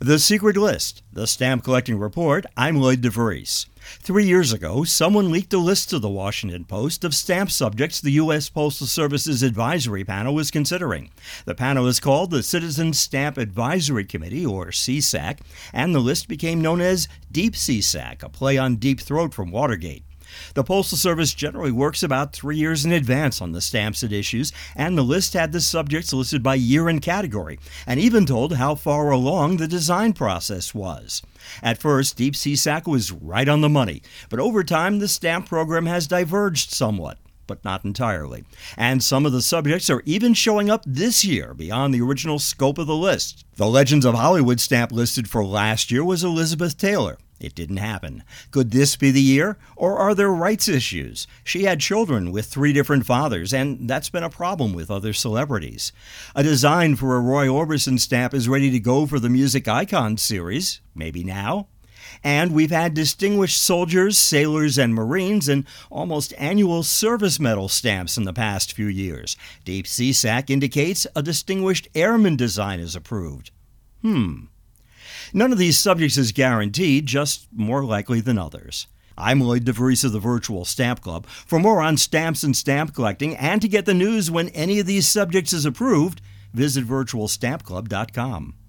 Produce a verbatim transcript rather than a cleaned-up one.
The Secret List, the Stamp Collecting Report. I'm Lloyd DeVries. Three years ago, someone leaked a list to the Washington Post of stamp subjects the U S. Postal Service's advisory panel was considering. The panel is called the Citizen Stamp Advisory Committee, or C S A C, and the list became known as Deep C S A C, a play on Deep Throat from Watergate. The Postal Service generally works about three years in advance on the stamps it issues, and the list had the subjects listed by year and category, and even told how far along the design process was. At first, Deep C S A C was right on the money, but over time the stamp program has diverged somewhat, but not entirely. And some of the subjects are even showing up this year beyond the original scope of the list. The Legends of Hollywood stamp listed for last year was Elizabeth Taylor. It didn't happen. Could this be the year? Or are there rights issues? She had children with three different fathers, and that's been a problem with other celebrities. A design for a Roy Orbison stamp is ready to go for the Music Icons series. Maybe now? And we've had distinguished soldiers, sailors, and Marines and almost annual service medal stamps in the past few years. Deep C S A C indicates a distinguished airman design is approved. Hmm. None of these subjects is guaranteed, just more likely than others. I'm Lloyd DeVries of the Virtual Stamp Club. For more on stamps and stamp collecting, and to get the news when any of these subjects is approved, visit virtual stamp club dot com.